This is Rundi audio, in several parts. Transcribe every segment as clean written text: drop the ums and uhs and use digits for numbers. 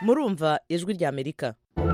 murumva ijwi rya Amerika.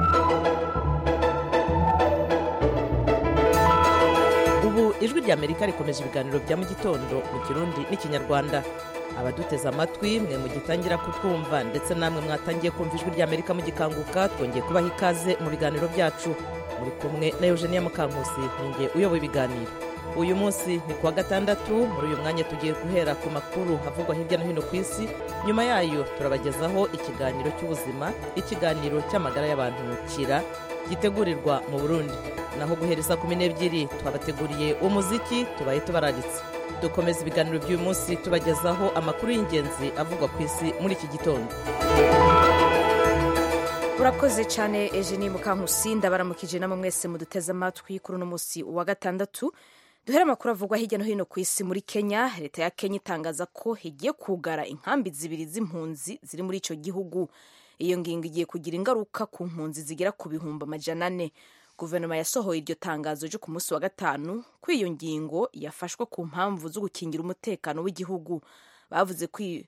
Ubu ijwi rya Amerika rikomeje ibiganiro bya mu gitondo mu Kirundi n'Ikinyarwanda. Abaduteze amatwi mwe mugitangira kutwumva ndetse namwe mwatangiye kumva ijwi rya Amerika mugikanguka, twongeye kubaha ikaze mu biganiro byacu. Muri kumwe na Eugenia Mukankusi, ninjye uyoboye ibiganiro. Uyu munsi ni kuwa gatandatu. Muri uyu mwanya tugiye guhera ku makuru havugwa hirya no hino ku isi. Nyuma yayo turabagezaho ikiganiro cy'ubuzima, ikiganiro cy'amagara y'abantu kira gitegurirwa mu Burundi. Naho guhereza 12 twabateguriye umuziki tubaye tubararitse. Dukomeza ibiganiro by'uyu munsi tubagezaho amakuru y'ingenzi avugwa ku isi muri iki gitondo. Urakoze cyane Eugenie Mukankusi, ndabaramukije namwe mwese muduteze amatwi kuri uno munsi wa gatandatu. Duhera amakuru avugwa hirya no hino ku isi. Muri Kenya, leta ya Kenya itangaza ko higiye kugara inkambi zibiri z'impunzi ziri muri ico gihugu. Iyo ngingo igiye kugira ingaruka ku mpunzi zigera ku bihumbi 400. Guverinoma yasohoye iryo tangazo ryo ku munsi wa gatanu ko iyo ngingo yafashwe ku mpamvu zo gukingira umutekano w'igihugu. Bavuze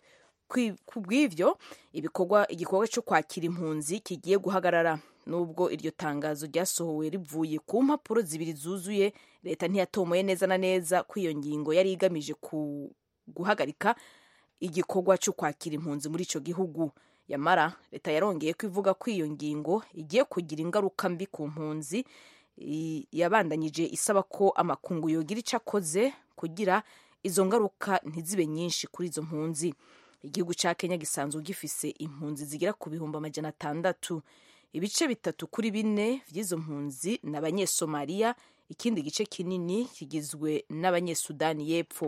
kubw'ivyo igikorwa cyo kwakira impunzi kigiye guhagarara. Nubwo iryo tangazo ryasohowe rivuye ku mpapuro zibiri zuzuye, leta ntiyatomoye neza na neza ko iyo ngingo yari igamije guhagarika igikorwa cyo kwakira impunzi muri ico gihugu. Yamara leta yarongeye ko ivuga ko iyo ngingo igiye kugira ingaruka mbi ku mpunzi. Yabandanyije isaba ko amakungu yogira ico akoze kugira izo ngaruka ntizibe nyinshi kuri izo mpunzi. Igihugu ca Kenya gisanzwe gifise impunzi zigera ku bihumbi 600. Ibice 3 kuri 4 vy'izo mpunzi n'abanyesomaliya, ikindi gice kinini kigizwe n'abanyesudani y'epfo.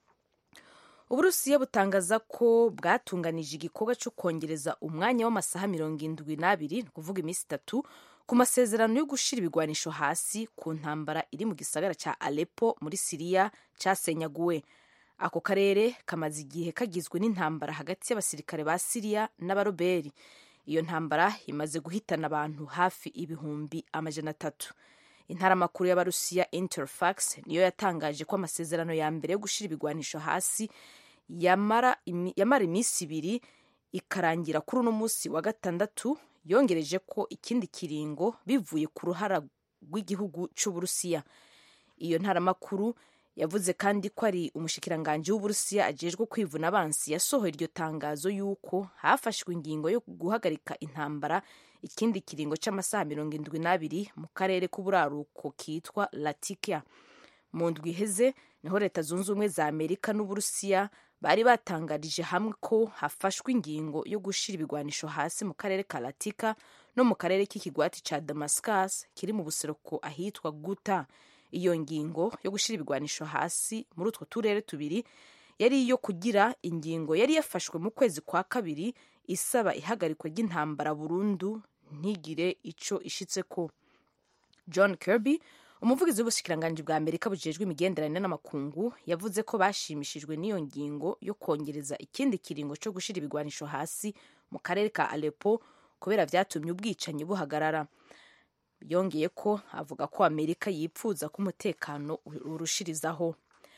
Uburusiya butangaza ko bwatunganije igikorwa cyo kongereza umwanya w'amasaha 72, kuvuga iminsi 3, ku masezerano yo gushira ibigwanisho hasi ku ntambara iri mu gisagara ca Aleppo muri Syria casenyaguwe. Ako karere kamaze igihe kagizwe n'intambara hagati y'abasirikare ba Syria n'abaroberi. Iyo ntambara imaze guhitana abantu hafi ibihumbi 300. Intaramakuru y'Abarusiya Interfax niyo yatangaje ko amasezerano ya mbere yo gushira ibigwanisho hasi yamara iminsi 2 ikarangira kuri uno munsi wa gatandatu, yongereje ko ikindi kiringo bivuye ku ruhara rw'igihugu c'Uburusiya. Iyo ntaramakuru yavuze kandi ko ari umushikiranganje w'Uburusiya ajejwe kwivuna abansi yasohoye iryo tangazo yuko hafashwe ingingo yo guhagarika intambara ikindi kiringo c'amasaha 72 mu karere k'uburaruko kitwa Latakia. Mu ndwi iheze niho leta zunze ubumwe za Amerika n'Uburusiya bari batangarije hamwe ko hafashwe ingingo yo gushira ibigwanisho hasi mu karere ka Latakia no mu karere k'ikigwati ca Damascus kiri mu buseruko ahitwa Guta. Iyo ngingo yo gushira ibigwanisho hasi muri utwo turere tubiri yari iyo kugira ingingo yari yafashwe mu kwezi kwa kabiri isaba ihagarikwa ry'intambara burundu ntigire ico ishitseko. John Kirby, umuvugizi w'ubushikiranganje bwa Amerika bujejwe imigenderanire n'amakungu, yavuze ko bashimishijwe n'iyo ngingo yo kongereza ikindi kiringo cyo gushira ibigwanisho hasi mu karere ka Aleppo kubera vyatumye ubwicanyi buhagarara. Yongeye ko avuga ko Amerika yipfuza ko umutekano urushirizaho.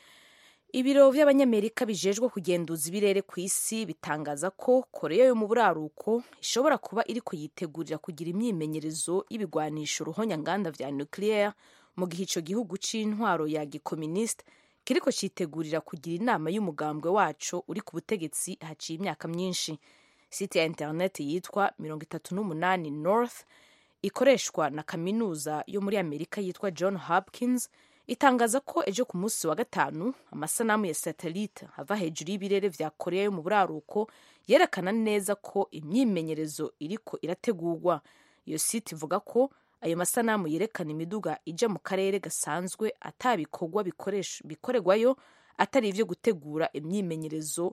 Ibiro vy'abanyamerika bijejwe kugenduza ibirere ku isi bitangaza ko Korea yo mu buraruko ishobora kuba iriko yitegurira kugira imyimenyerezo y'ibigwanisho ruhonyanganda vya nucleaire mu gihe ico gihugu c'intwaro ya gikomuniste kiriko citegurira kugira inama y'umugambwe waco uri ku butegetsi haciye imyaka myinshi. Site ya internet yitwa 38 North ikoreshwa na kaminuza yo muri Amerika yitwa John Hopkins itangaza ko ejo ku munsi wa gatanu amasanamu ya satellite ava hejuru y'ibirere vya Korea yo mu buraruko yerekana neza ko imyimenyerezo iriko irategurwa. Iyo site ivuga ko ayo masanamu yerekana imiduga ija mu karere gasanzwe atabikorwa bikorerwayo atari ivyo gutegura imyimenyerezo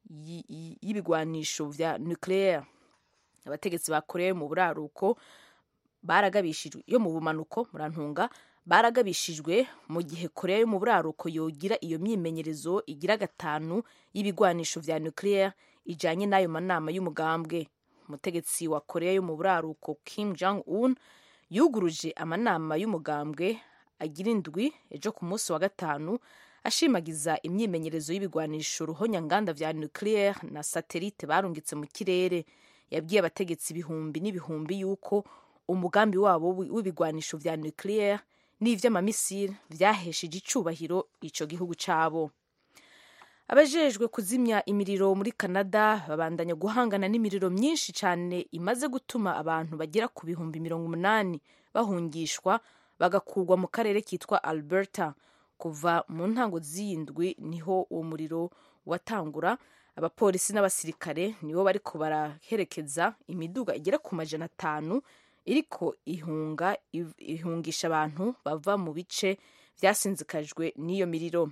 y'ibigwanisho vya nucleaire. Abategetsi ba Korea yo mu buraruko baragabishijwe yo mu bumanuko murantunga baragabishijwe mu gihe Korea yo mu buraruko yogira iyo myimenyerezo igira 5 y'ibigwanisho vya nucleaire ijanye n'ayo manama y'umugambwe. Umutegetsi wa Korea yo mu buraruko Kim Jong Un yuguruje amanama y'umugambwe agira indwi ejo ku munsi wa gatanu ashimagiza imyimenyerezo y'ibigwanisho ruhonyanganda vya nucleaire na satellite barungitse mu kirere. yabwiye abategetsi ibihumbi n'ibihumbi yuko umugambi wabo w'ibigwanisho vya nucleaire n'ivy'amamisiri vyahesheje icubahiro ico gihugu cabo. Abajejwe kuzimya imiriro muri Canada babandanya guhangana n'imiriro myinshi cyane imaze gutuma abantu bagera ku bihumbi 80 bahungishwa bagakurwa mu karere kitwa Alberta. Kuva mu ntango z'indwi niho uwo muriro watangura. Abapolisi n'abasirikare nibo bariko baraherekeza imiduga igera ku 500 iriko ihungisha abantu bava mu bice vyasinzikajwe n'iyo miriro.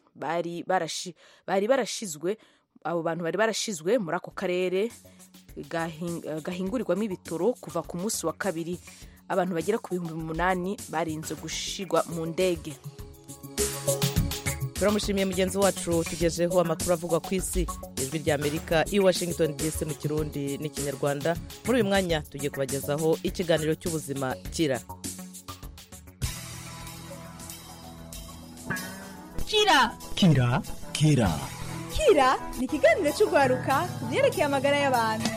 Abo bantu bari barashizwe muri ako karere gahingurirwamo ibitoro kuva ku munsi wa kabiri. Abantu bagera ku bihumbi 8 barinze gushigwa mu ndege. turamushimiye mugenzi wacu tugejeho amakuru avugwa ku isi. Ijwi rya Amerika i Washington DC mu Kirundi n'Ikinyarwanda. Muri uyu mwanya tugiye kubagezaho ikiganiro cy'ubuzima kira. Kira ni ikiganiro cy'urwaruka byerekeye amagara y'abantu.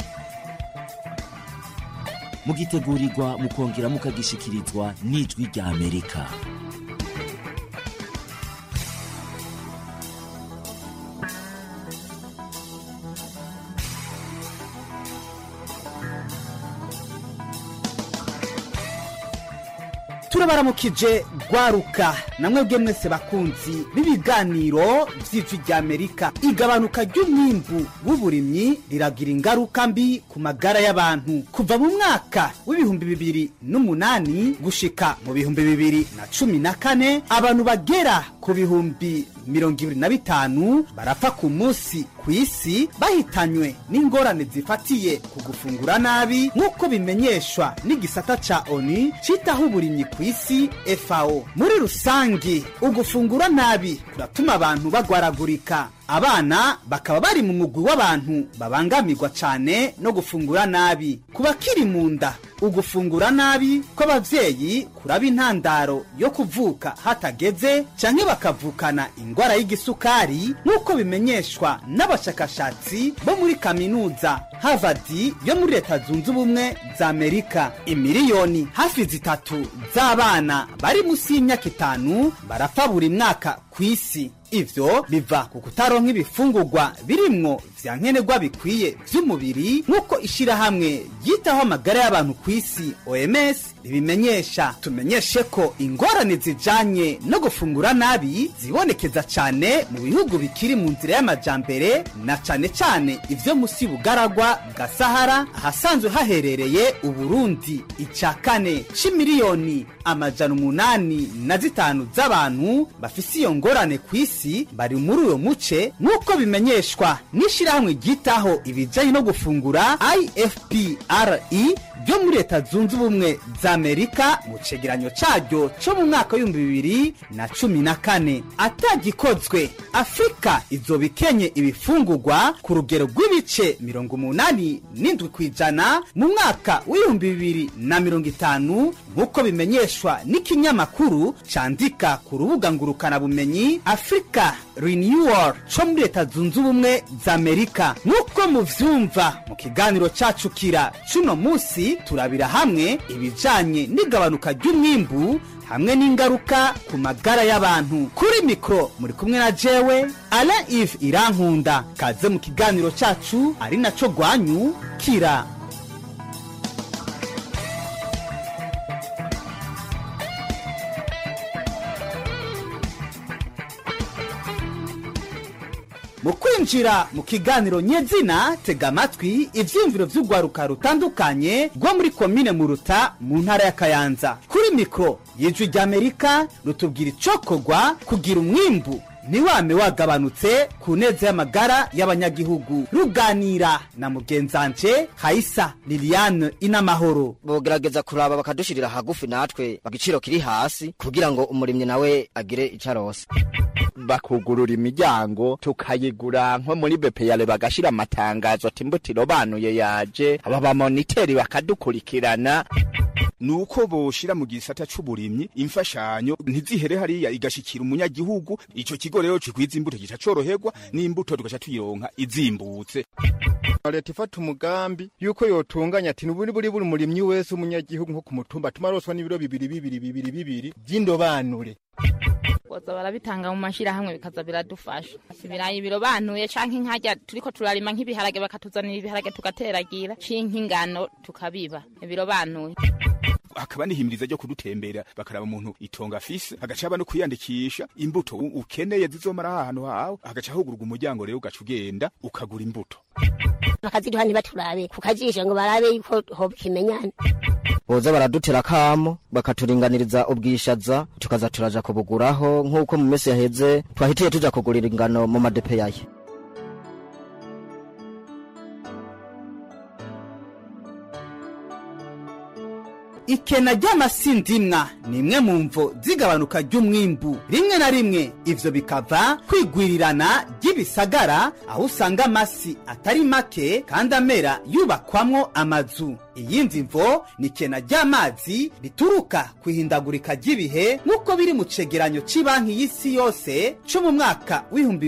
Mugitegurirwa mukongera mukagishikirizwa n'Ijwi rya Amerika. Turabaramukije gwaruka namwe mwese bakunzi b'ibiganiro vy'Ijwi rya Amerika. Igabanuka ry'umwimbu w'uburimyi riragira ingaruka mbi ku magara y'abantu. Kuva mu mwaka w'ibihumbi 2008 gushika mu bihumbi 2014 abantu bagera ku bihumbi 25 barapfa ku munsi kw'isi bahitanywe n'ingorane zifatiye ku gufungura nabi nk'uko bimenyeshwa n'igisata ca ONU citaho uburimyi kw'isi FAO. Muri rusangi ugufungura nabi kuratuma abantu bagwaragurika. Abana bakaba bari mu mugwi w'abantu babangamirwa cyane no gufungura nabi. Kuba kiri mu nda ugufungura nabi kw'abavyeyi kuraba intandaro yo kuvuka hatageze canke bakavukana ingwara y'igisukari nk'uko bimenyeshwa n'abashakashatsi bo muri kaminuza Harvard yo muri Leta Zunze Ubumwe za Amerika. Imiliyoni hafi 3 z'abana bari musi y'imyaka 5 barapfa buri mwaka kw'isi. Ivyo biva ku kutaronka ibifungurwa birimwo vyankenerwa bikwiye vy'umubiri nk'uko ishirahamwe ryitaho amagara y'abantu kw'isi OMS ribimenyesha. Tumenyeshe ko ingorane zijanye no gufungura nabi zibonekeza cane mu bihugu bikiri mu nzira y'amajambere na cane ivyo musi bugaragwa bwa Sahara ahasanzwe haherereye Uburundi. Icakane c'imiliyoni 805 z'abantu bafise iyo ngorane kw'isi bari muri uyo muce nk'uko bimenyeshwa n'ishirahamwe ryitaho ibijanye no gufungura IFPRI ryo muri Leta Zunze Ubumwe za Amerika mu cegeranyo caryo co mu mwaka w'2014. Atagikozwe Afrika izobikenye ibifungurwa ku rugero rw'ibice 87% mu mwaka w'2050 nk'uko bimenyeshwa n'ikinyamakuru candika ku rubuga ngurukana bumenyi Africa Renewal co muri Leta Zunze Ubumwe za Amerika. Nk'uko muvyumva mu kiganiro cacu kira cuno musi turabira hamwe ibijanye n'igabanuka ry'umwimbu hamwe n'ingaruka ku magara y'abantu. Kuri mikro muri kumwe na jewe Alain Yves Irankunda. Kaze mu kiganiro cacu ari naco gwanyu kira. Mu kwinjira mu kiganiro nyezina tega amatwi ivyimviro vy'ugwaruka rutandukanye rwo muri komine Muruta mu ntara ya Kayanza. Kuri mikro y'Ijwi rya Amerika rutubwira icokorwa kugira umwimbu niwame wagabanutse ku neza y'amagara y'abanyagihugu. Ruganira na mugenzanje Haisa Liliane Inamahoro. Bogerageza kuraba bakadushirira hagufi natwe bagiciro kiri hasi kugira ngo umurimyi nawe agire icarose. Bakugurura imiryango tukayigura nko muri BPR bagashira amatangazo ati mbutiro banuye yaje aba ba moniteri bakadukurikirana. nuko boshira mu gisata c'uburimyi imfashanyo ntizihere hariya igashikira umunyagihugu. Ico kigo rero cikwiza imbuto gica coroherwa n'imbuto tugaca tuyironka izimbutse. Leta ifata umugambi yuko yotunganya ati buri murimyi wese umunyagihugu nko ku mutumba tumaroswa n'ibiro bibiri by'indobanure. Boza barabitanga mu mashirahamwe bikaza biradufasha. Ibirayi birobanuye canke inkarya turiko turarima nk'ibiharage bakatuzanira ibiharage tugateragira cinke ingano tukabiba ibirobanuye. Akaba nihimiriza ryo kudutembera bakaraba umuntu itonga afise agaca no kwiyandikisha imbuto ukeneye zizomara ahantu hawe agaca hugurwa umuryango rero ugaca ugenda ukagura imbuto. Bakaziduha ntibaturabe kukajisha ngo barabe yuko hoba ikimenyane. Boza baradutera kamo bakaturinganiriza ubwishaza tukaza turaja kubuguraho nk'uko mu mesi yaheze twahitiye tuja kugurira ingano mu madepe yaye. Ikena ry'amasindimwa ni imwe mu mvo zigabanuka ry'umwimbu. Rimwe na rimwe ivyo bikava kwigwirirana ry'ibisagara aho usanga amasi atari make kandi amera yubakwamwo amazu. Iyindi mvo ni ikena ry'amazi rituruka kwihindagurika ry'ibihe nk'uko biri mu cegeranyo c'Ibanki y'Isi yose co mu mwaka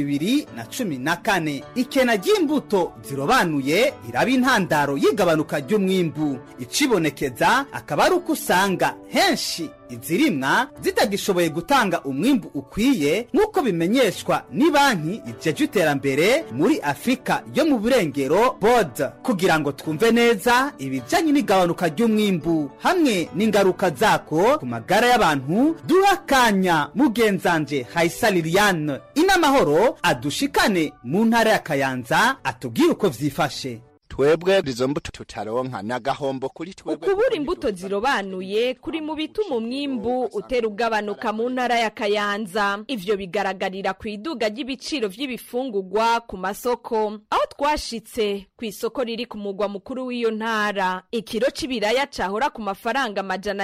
w'2014. Ikena ry'imbuto zirobanuye iraba intandaro y'igabanuka ry'umwimbu. Icibonekeza akaba ari uko usanga henshi izirimwa zitagishoboye gutanga umwimbu ukwiye nk'uko bimenyeshwa n'Ibanki ijejwe iterambere muri Afrika yo mu burengero BOD. Kugira ngo twumve neza ibijanye n'igabanuka ry'umwimbu hamwe n'ingaruka zako ku magara y'abantu, duhakanya mugenzanje Haisa Liliane Inamahoro adushikane mu ntara ya Kayanza atubwira uko vyifashe. Twebwe izo mbuto tutaronka nagahombo kuri twebwe. Ukubura imbuto zirobanuye kuri mu bituma umwimbu utera ugabanuka mu ntara ya Kayanza. Ivyo bigaragarira ku iduga ry'ibiciro vy'ibifungurwa ku masoko. Aho twashitse ku isoko riri ku mugwa mukuru w'iyo ntara, ikiro c'ibiraya cahora ku mafaranga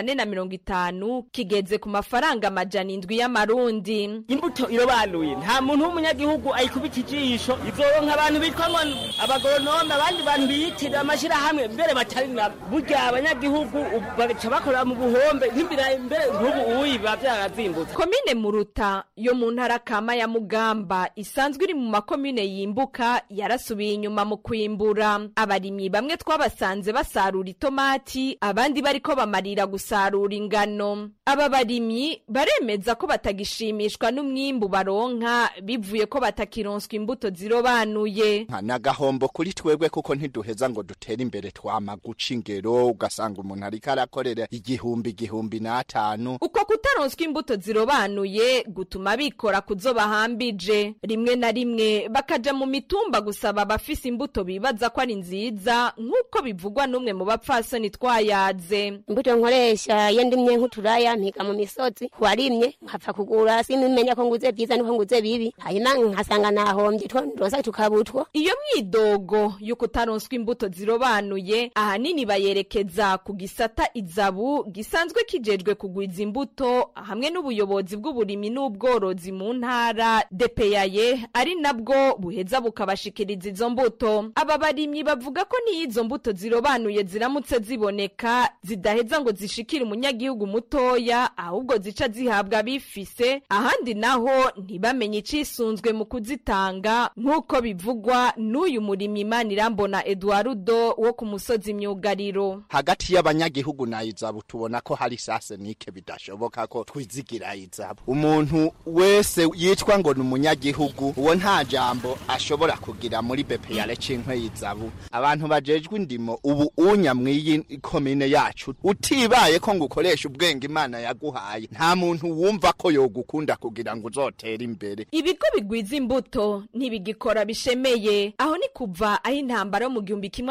450 kigeze ku mafaranga 700 y'amarundi. Imbuto irobanuye nta muntu w'umunyagihugu ayikubita ijisho, izoronka abantu bitwa ngo abagoronome abandi biyitira amashira hamwe mbere batarina burya abanyagihugu baca bakora mu buhombe nk'imbira imbere nk'ubu uyiba byarazimbutse. Komine Muruta yo mu ntara kama ya Mugamba isanzwe iri mu makomine yimbuka yarasubiye inyuma mu kwimbura. Abarimyi bamwe twabasanze basarura itomati abandi bariko bamarira gusarura ingano. Aba barimyi baremeza ko batagishimishwa n'umwimbu baronka bivuye ko batakironswa imbuto zirobanuye. Nagahombo kuri twebwe kuko ntiduheza ngo dutere imbere twama guca ingero ugasanga umuntu ariko arakorera igihumbi n'atanu. Uko kutaronswa imbuto zirobanuye gutuma bikora kuzo bahambije. Rimwe na rimwe bakaja mu mitumba gusaba abafise imbuto bibaza ko ari nziza nk'uko bivugwa n'umwe mu bapfasoni twayaze. Imbuto nkoresha yendimye nk'uturaya mpiga mu misozi warimye nkapfa kugura simenya ko nguze byiza nuko nguze bibi hanyuma nkasanga nahombye twosa tukabutwa. Iyo myidogo yuko taronswa imbuto zirobanuye ahanini bayerekeza ku gisata izabu gisanzwe kijejwe kugwiza imbuto hamwe n'ubuyobozi bw'uburimi n'ubworozi mu ntara DPAye ari nabwo buheza bukabashikiriza izo mbuto. Aba barimyi bavuga ko n'izo mbuto zirobanuye ziramutse ziboneka zidaheza ngo zishikire umunyagihugu mutoya ahubwo zica zihabwa bifise ahandi naho ntibamenye icisunzwe mu kuzitanga nk'uko bivugwa n'uyu murimyi Manirambona Eduardo wo ku musozi myugariro. Hagati y'abanyagihugu na izabu tubona ko hari sase nike bidashoboka ko twizigira izabu. Umuntu wese yitwa ngo n'umunyagihugu uwo nta jambo ashobora kugira muri BPAye cinkwe izabu. Abantu bajejwe indimo ubu unya mwiyi komine yacu utibaye ko ngukoresha ubwenge Imana yaguhaye nta muntu wumva ko yogukunda kugira ngo uzotera imbere. Ibigo bigwiza imbuto ntibigikora bishemeye aho ni kuva aho intambara mu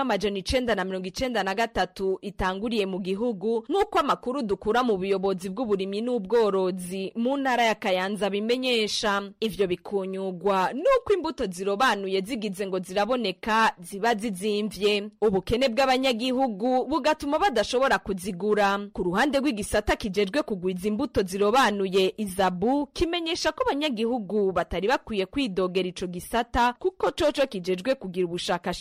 1993 itanguriye mu gihugu nk'uko amakuru dukura mu buyobozi bw'uburimyi n'ubworozi mu ntara ya Kayanza bimenyesha. Ivyo bikunyugwa nuko imbuto zirobanuye zigize ngo ziraboneka ziba zizimvye. Ubukene bw'abanyagihugu bugatuma badashobora kuzigura. Ku ruhande rw'igisata kijejwe kugwiza imbuto zirobanuye izabu kimenyesha ko abanyagihugu batari bakwiye kwidogera ico gisata kuko coco kijejwe kugira ubushakashatsi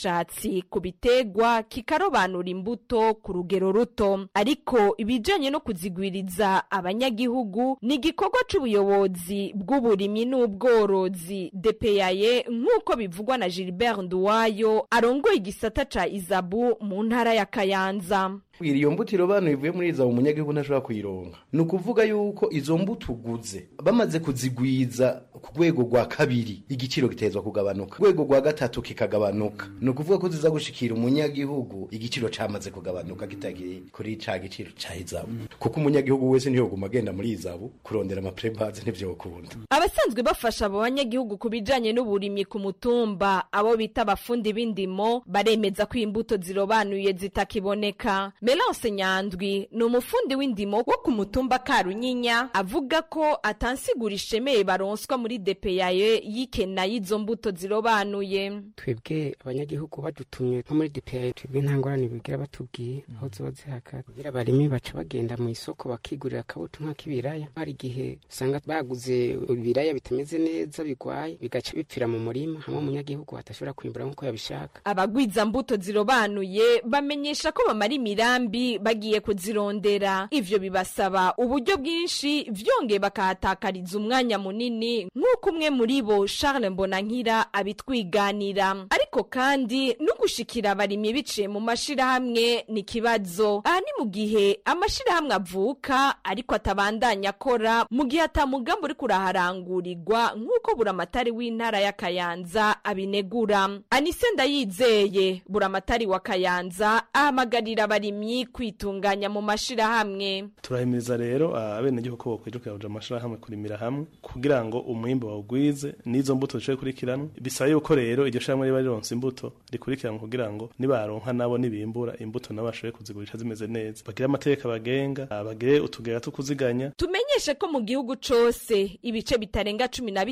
umuti ku bitegwa kikarobanura imbuto ku rugero ruto, ariko ibijanye no kuzigwiriza abanyagihugu ni igikorwa c'ubuyobozi bw'uburimyi n'ubworozi DPAE nk'uko bivugwa na Gilbert Nduwayo arongoye igisata ca Izabu mu ntara ya Kayanza. Iyo mbuto irobanuye ivuye muri Izabu umunyagihugu ntashobora kuyironka. Ni ukuvuga yuko izo mbuto uguze bamaze kuzigwiza ku rwego rwa kabiri igiciro gitezwa kugabanuka, rwego rwa gatatu kikagabanuka. Ni ukuvuga ko ziza gushikira umunyagihugu igiciro camaze kugabanuka kitagiye kuri ca giciro ca Izabu, kuko umunyagihugu wese niyo guma agenda muri Izabu kurondera amaprebaze n'ivyo bakunda. Abasanzwe bafasha abo banyagihugu kubijanye n'uburimyi ku mutumba, abo bita abafundi b'indimo, baremeza ko imbuto zirobanuye zitakiboneka. Melance Nyandwi ni umufundi w'indimo wo ku mutumba Karunyinya, avuga ko atansigura ishemeye baronswa muri DPAE yikena y'izo mbuto zirobanuye. Twebwe abanyagihugu badutumye nko muri DPAE, twebwe nta ngorane bigira batubwiye aho zoba zihaka, kugira abarimi baca bagenda mu isoko bakigurira akabuto nk'akibiraya. Hari igihe usanga baguze ibiraya bitameze neza bigwaye bigaca bipfira mu murima, hamwe umunyagihugu atashobora kwimbura nk'uko yabishaka. Abagwiza mbuto zirobanuye bamenyesha ko bamara imirambi bagiye kuzirondera, ivyo bibasaba uburyo bwinshi, vyongeye bakahatakariza umwanya munini, nk'uko umwe muri bo Charles Mbonankira abitwiganira. Ariko kandi no gushikira abarimyi biciye mu mashirahamwe ni kibazo. Aha ni mu gihe amashirahamwe avuka ariko atabandanya akora, mu gihe atamugambo uri kuraharangurirwa nk'uko buramatari w'intara ya Kayanza abinegura. Anise Ndayizeye, buramatari wa Kayanza, ahamagarira abarimyi kwitunganya mu mashirahamwe. Turahimiriza rero abenegihugu ko bokwijukira kuja mu mashirahamwe kurimira hamwe kugira ngo umwimbo wawugwize n'izo mbuto zishoboye kurikiranwa. Bisaba yuko rero iryo shamwe riba rironse imbuto rikurikiranwa kugira ngo nibaronka nabo nibimbura imbuto nabo bashoboye kuzigurisha zimeze neza, bagire amateka bagenga, bagire utugera tukuziganya. Tumenyeshe ko mu gihugu cose ibice bitarenga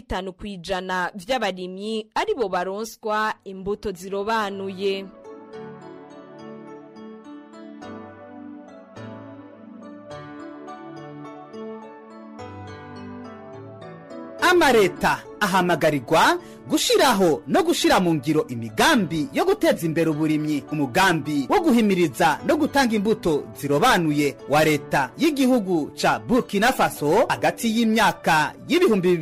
15% vy'abarimyi ari bo baronswa imbuto zirobanuye. Amareta ahamagarirwa gushiraho no gushira mu ngiro imigambi yo guteza imbere uburimyi, umugambi wo guhimiriza no gutanga imbuto zirobanuye wa leta y'igihugu ca Burkina Faso hagati y'imyaka y'ibihumbi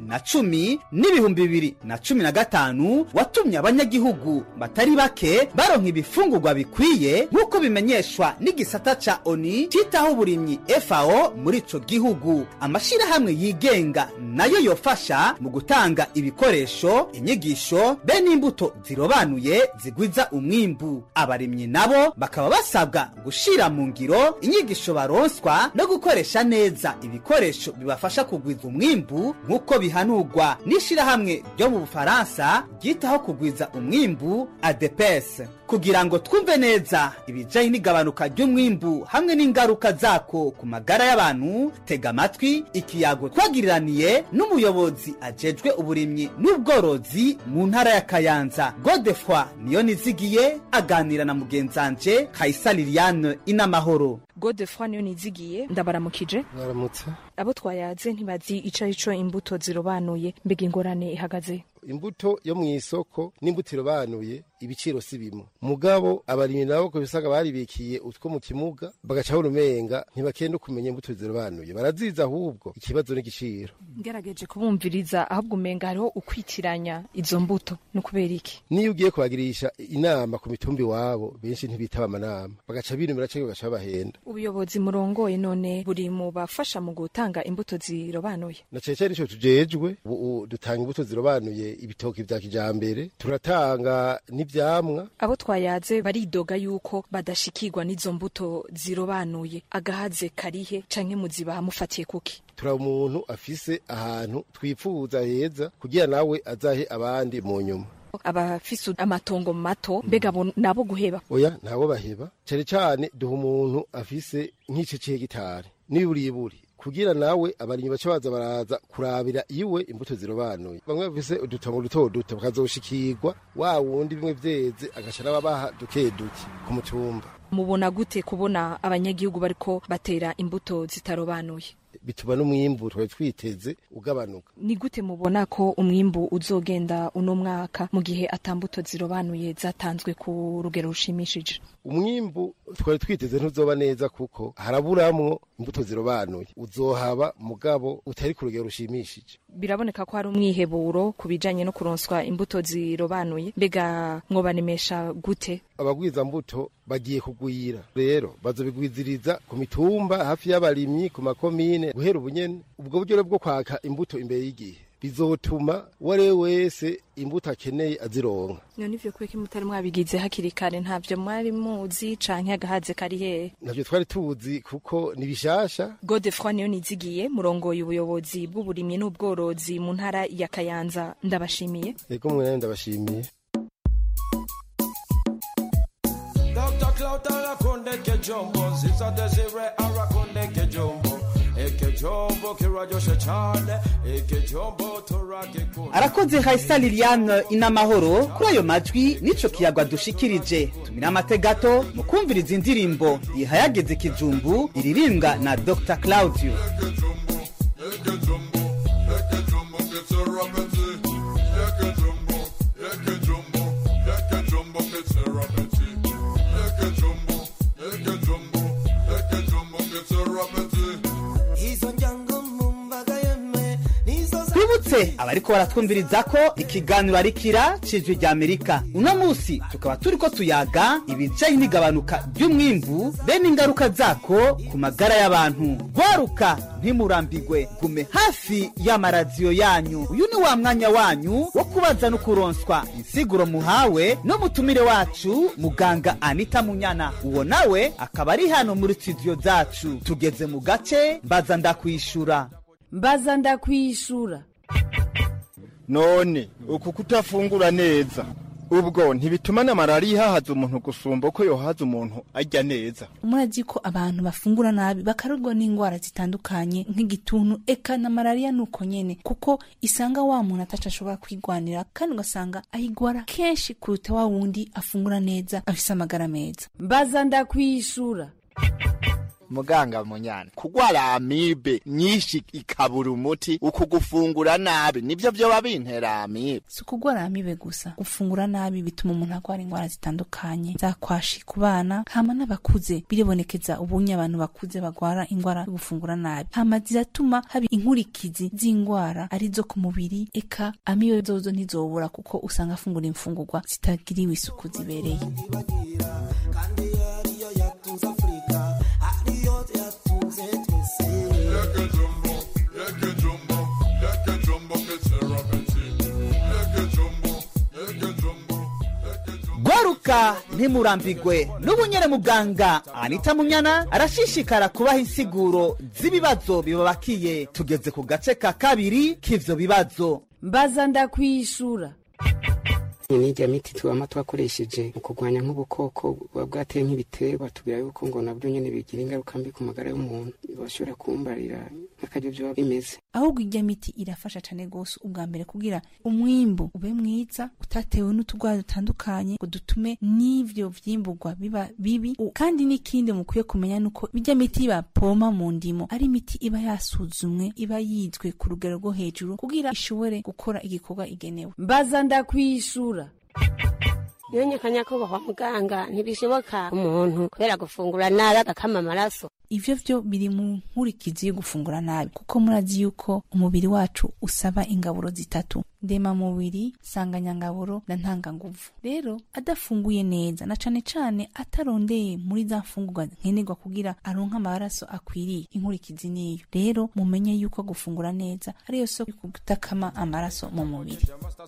2010 n'ibihumbi 2015 watumye abanyagihugu batari bake baronka ibifungurwa bikwiye, nk'uko bimenyeshwa n'igisata ca ONU citaho uburimyi FAO muri ico gihugu. Amashirahamwe yigenga nayo yofasha mu gutanga ibikoresho, inyigisho be n'imbuto zirobanuye zigwiza umwimbu. Abarimyi nabo bakaba basabwa gushira mu ngiro inyigisho baronswa no gukoresha neza ibikoresho bibafasha kugwiza umwimbu, nk'uko bihanurwa n'ishirahamwe ryo mu Bufaransa ryitaho kugwiza umwimbu ADPS. Kugira ngo twumve neza ibijanye n'igabanuka ry'umwimbu hamwe n'ingaruka zako ku magara y'abantu, tega amatwi ikiyago twagiriraniye n'umuyobozi ajejwe uburimyi n'ubworozi mu ntara ya Kayanza, Godefroid Niyonizigiye, aganira na mugenzanje Kaisa Liliane Inamahoro. Godefroid Niyonizigiye, ndabaramukije. Baramutse. Abo twayaze ntibazi ico imbuto zirobanuye, mbega ingorane ihagaze. Imbuto yo mu isoko n'imbuto irobanuye ibiciro sibimo, mugabo abarimyi nabo ko bisaga baribikiye utwo mu kimuga bagaca urumenga ntibakende kumenya imbuto zirobanuye, baraziza ahubwo ikibazo n'igiciro. Ngerageje kubumviriza ahubwo umenga hariho ukwitiranya izo mbuto, no kubera iki? Niyo ugiye kubagirisha inama ku mitumbi wabo benshi ntibitaba amanama, bagaca binumira cyangwa bagaca bahenda. Ubuyobozi murongoye none buri mu bafasha mu gutanga imbuto zirobanuye. Na cece nico tujejwe, dutanga imbuto zirobanuye, ibitoki vya kijambere, turatanga n'ivyamwa. Abo twayaze baridoga yuko badashikirwa n'izo mbuto zirobanuye, agahaze karihe canke muziba mufatiye kuki? Tura umuntu afise ahantu twipfuza heza kugira nawe azahe abandi mu nyuma. Abafise amatongo mato mbega nabo guheba? Oya, nabo baheba. Cyane cyane duha umuntu afise nk'ice c'hegitari n'iburi kugira nawe abarimyi baca baza baraza kurabira iwe imbuto zirobanuye. Bamwe bafise udutongo duto bakazoshikirwa, wa wundi bimwe vyeze agaca nababaha duke ku mutumba. Mubona gute kubona abanyagihugu bariko batera imbuto zitarobanuye? bituma n'umwimbu twari twiteze ugabanuka. Ni gute mubona ko umwimbu uzogenda uno mwaka mu gihe atambuto zirobanuye zatanzwe ku rugero rushimishije? Umwimbu twari twiteze ntuzoba neza kuko haraburamwo imbuto zirobanuye, uzohaba mugabo utari ku rugero rushimishije. Biraboneka ko hari umwiheburo kubijanye no kuronswa imbuto zirobanuye, mbega mwobanemesha gute? Abagwiza mbuto bagiye kugwira, rero bazobigwiziriza ku mitumba hafi y'abarimyi, ku makomine, guhera ubunyene. Ubwo buryo bwo kwaka imbuto imbere y'igihe bizotuma ware wese imbuto akeneye azironka. None ivyo kweki mutari mwabigize hakiri kare ntavyo mwari muzi canke agahaze kari hehe? Navyo twari tuzi kuko ni bishasha. Godefroid niyo nizigiye murongoye ubuyobozi bw'uburimyi n'ubworozi mu ntara ya Kayanza, ndabashimiye. Yego mwe ndabashimiye. Dr. Cloud arakonde ke jombo ziza desire arakonde ke jombo eke jombo kirajoshe cyane eke jombo torage ko arakoze Haisa Liliane inamahoro kuri ayo majwi nico kiyagwa dushikirije. Tumira amategato mu kumviriza indirimbo ihayageze kijumbu iririmbwa na Dr. Claudio. Twibutse abariko baratwumviriza ko ikiganiro ari kira cijwi rya Amerika. Uno musi tukaba turiko tuyaga ibijanye n'igabanuka ry'umwimbu be n'ingaruka zako ku magara y'abantu. Gwaruka ntimurambigwe, gume hafi y'amaradiyo yanyu. Uyu ni wa mwanya wanyu wo kubaza no kuronswa insiguro muhawe no mutumire wacu muganga Anita Munyana. Uwo nawe akaba ari hano muri studio zacu. Tugeze mu gace mbaza ndakwishura. Mbaza ndakwishura. None uku kutafungura neza ubwo ntibituma na malaria haza umuntu gusumba ko yohaza umuntu ajya neza. Murazi ko abantu bafungura nabi bakarugwa n'ingwara zitandukanye nk'igituntu eka na malaria nuko nyene, kuko isanga wa muntu atashobora kwigwanira kandi ugasanga ayigwara kenshi kuruta wa wundi afungura neza afise amagara meza. Mbaza ndakwishura. Muganga Munyana, kugwara amibe nyinshi ikabura umuti ukugufungura nabi nivyo byo babintera amibe. Si kugwara amibe gusa, gufungura nabi bituma umuntu agwara ingwara zitandukanye zakwashi ku bana hama n'abakuze. Biribonekeza ubunye abantu bakuze bagwara ingwara yo gufungura nabi, hama ziratuma haba inkurikizi z'ingwara arizo ku mubiri, eka amibe zozo ntizobura kuko usanga afungura imfungurwa zitagiriwe isuku zibereye. Gwaruka ntimurambigwe, n'ubunyere muganga Anita Munyana arashishikara kubaha insiguro z'ibibazo bibabakiye. Tugeze ku gace ka kabiri k'ivyo bibazo. Mbaza ndakwishura. Nijya miti twama twakoresheje mu kurwanya nk'ubukoko bwateye nk'ibiterwa, tubira yuko ngo nabyo nyene bigira ingaruka mbi ku magara y'umuntu. Bashobora kumbarira n'akajyo byo bimeze. Ahubwo ijya miti irafasha cyane gose ubwa mbere kugira umwimbu ube mwiza utatewe n'utugwara dutandukanye ngo dutume n'ivyo vyimburwa biba bibi. Kandi n'ikindi mukwiye kumenya nuko bijya miti bapoma mu ndimo ari miti iba yasuzumwe, iba yizwe ku rugero rwo hejuru kugira ishobore gukora igikorwa igenewe. Mbaza ndakwishura. Yonyekanya ko kwa muganga ntibishoboka umuntu kubera gufungura nabi agakama amaraso. Ivyo vyo biri mu nkurikizi yo gufungura nabi, kuko murazi yuko umubiri wacu usaba ingaburo zitatu: ndema mubiri, sanganyangaburo na ntanganguvu. Rero adafunguye neza na cane cane atarondeye muri za mfungurwa nkenerwa kugira aronka amaraso akwiriye, inkurikizi niyo. Rero mumenye yuko gufungura neza ariyo soko kutakama amaraso mu mubiri.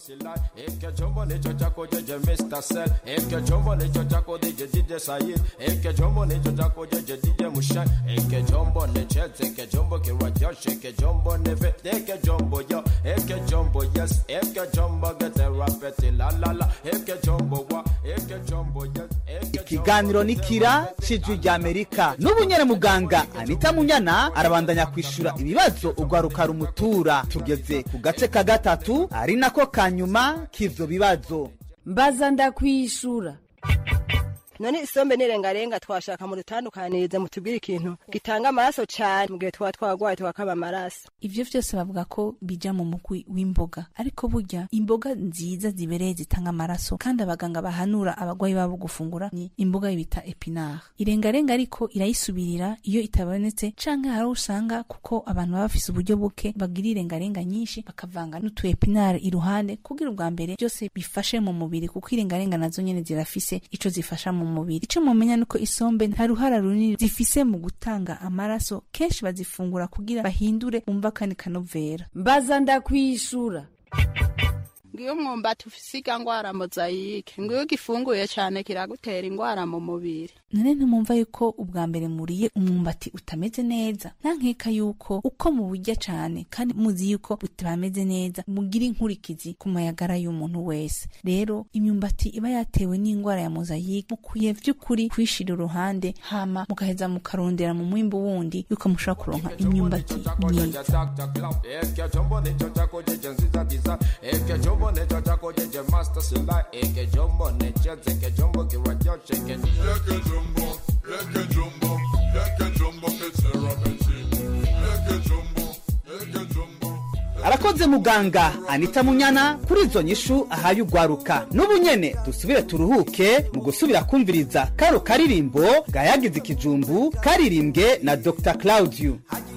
Eke jombo ne chete, eke jombo kirwajosh, eke jombo neve, eke jombo yo, eke jombo yes, eke jombo gete rapeti la la la, eke jombo wa, eke jombo yes, Ikiganiro nikira cijwi rya Amerika. N'ubunyere muganga Anita Munyana arabandanya kwishura ibibazo ugwaruka rumutura. Tugeze ku gace ka gatatu ari nako kanyuma k'ivyo bibazo. Mbaza ndakwishura. none isombe n'irengarenga twashaka mu rutandukanirize mutubwire ikintu gitanga amaraso cyane mu gihe tuba twagwaye tukakaba amaraso. Ivyo vyose bavuga ko bija mu mugwi w'imboga, ariko burya imboga nziza zibereye zitanga amaraso kandi abaganga bahanura abagwayi babo gufungura ni imboga bita epinard. Irengarenga ariko irayisubirira iyo itabonetse canke hari usanga kuko abantu baba bafise uburyo buke bagira irengarenga nyinshi bakavanga n'utu epinard iruhande kugira ubwa mbere byose bifashe mu mubiri, kuko irengarenga nazo nyene zirafise ico zifasha mu mubiri. Ico mumenya nuko isombe nta ruhara runini zifise mu gutanga amaraso, kenshi bazifungura kugira bahindure umva kandi kanovera. Mbaza ndakwishura. Ngiyo mwumbati ufise ingwara mozayike, ngiyo gifunguye cyane kiragutera ingwara mu mubiri. None ntumumva yuko ubwa mbere muriye umwumbati utameze neza, nankeka yuko uko muburya cyane kandi muzi yuko utameze neza mugira inkurikizi ku mayagara y'umuntu wese. Rero imyumbati iba yatewe n'ingwara ya mozayike mukwiye vy'ukuri kwishira uruhande, hama mugaheza mukarondera mu mwimbo wundi yuko mushobora kuronka imyumbati myiza. Arakoze muganga Anita Munyana kuri izo nyishu ahaye ugwaruka. N'ubu nyene dusubire turuhuke mu gusubira kumviriza karo karirimbo gayagize ikijumbu karirimbwe na Dr. Claudio.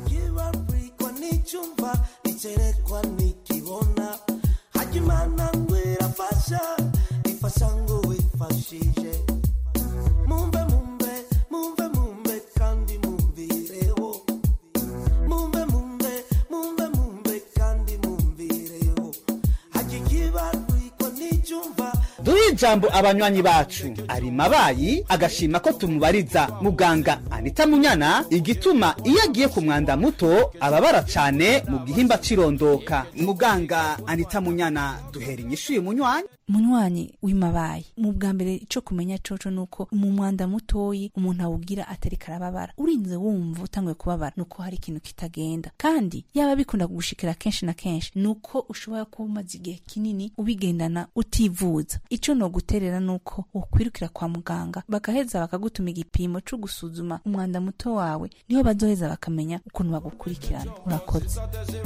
Hajimana ngwira fasha ifasango ifashije mumbe mumbe mumbe mumbe kandi mumbireho mumbe mumbe mumbe mumbe kandi mumbireho hajikibarwiko nijumva. Duhe ijambo abanywanyi bacu. Ari mabayi agashima ko tumubariza muganga Anita Munyana igituma iyo agiye ku mwanda muto ababara cyane mu gihimba cirondoka. Muganga Anita Munyana duhera inyishu y'umunywanyi. Munywanyi w'imabayi, mu bwa mbere ico kumenya coco nuko mu mwanda mutoyi umuntu awugira atari karababara. Urinze wumva utangwe kubabara nuko hari ikintu kitagenda, kandi yaba bikunda kugushikira kenshi na kenshi nuko ushobora kumaza igihe kinini ubigendana utivuza. Ico no guterera nuko ukwirukira kwa muganga bagaheza bakagutuma igipimo cyo gusuzuma umwanda muto wawe, niho bazoheza bakamenya ukuntu bagukurikirana. Urakoze.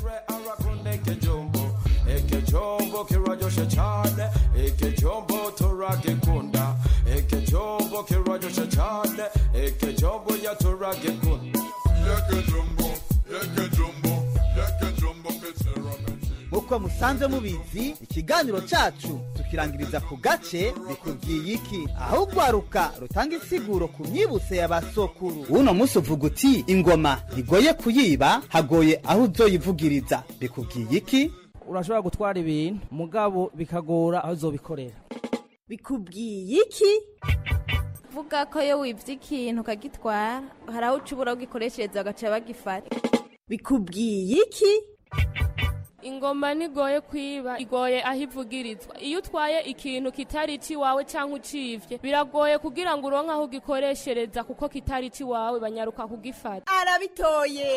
Ekejombo kirajoshe cyane, ekejombo turage kunda, ekejombo kirajoshe cyane, ekejombo ya turage kunda, ekejombo Muko musanze mubizi ikiganiro cacu tukirangiriza ku gace bikubwiye iki, aho ugwaruka rutanga isiguro ku myibutse y'abasokuru. Uno musi uvuga uti ingoma ntigoye kuyiba, hagoye aho uzoyivugiriza. Bikubwiye iki? Urashobora gutwara ibintu mugabo bikagora aho uzobikorera. Bikubwiye iki? Vuga ko yo wivye ikintu kagitwara hari aho ucubura ugikoreshereza agaca bagifata. Bikubwiye iki? Ingoma nigoye kwiba, igoye aho ivugirizwa. Iyo utwaye ikintu kitari ici wawe canke ucivye biragoye kugira ngo uronke aho ugikoreshereza kuko kitari ici wawe banyaruka kugifata. Arabitoye.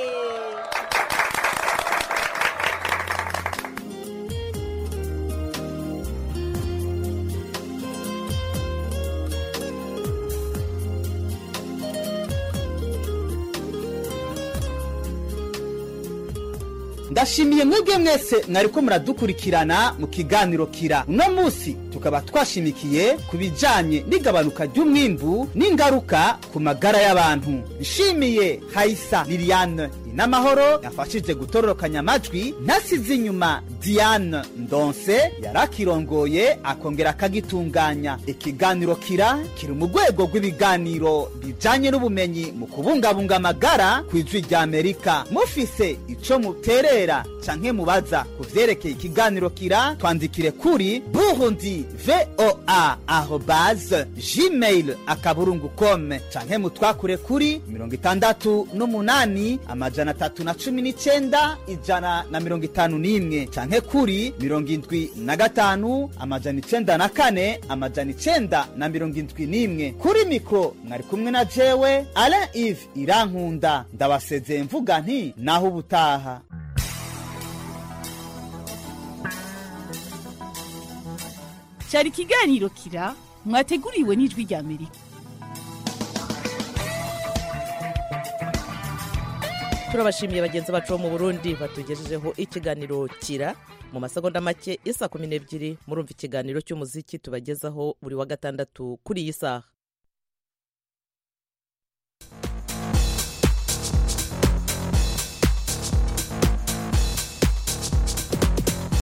Ndashimiye mwebwe mwese mwariko muradukurikirana mu kiganiro Kira. Uno musi tukaba twashimikiye kubijanye n'igabanuka ry'umwimbu n'ingaruka ku magara y'abantu. Nshimiye Haisa Liliane Inamahoro yafashije gutororokanya amajwi, ntasize inyuma Diane Ndonse yarakirongoye akongera akagitunganya. Ikiganiro Kira kiri mu rwego rw'ibiganiro bijanye n'ubumenyi mu kubungabunga amagara kw'ijwi rya Amerika. Mufise ico muterera canke mubaza kuvyerekeye ikiganiro Kira, twandikire kuri burundi@gmail.com canke mutwakure kuri 68 amajana 319 151 canke kuri 75 amajana 94 amajana 971. Kuri mikro mwari kumwe na jewe Alain Yves Irankunda, ndabasezeye mvuga nti naho ubutaha. Cyari ikiganiro Kira mwateguriwe n'ijwi rya Amerika. turabashimiye bagenzi bacu bo mu Burundi batugejejeho ikiganiro kira mu masegonda make isa 12 murumva ikiganiro cy'umuziki tubagezaho buri wa gatandatu kuri iyi saha.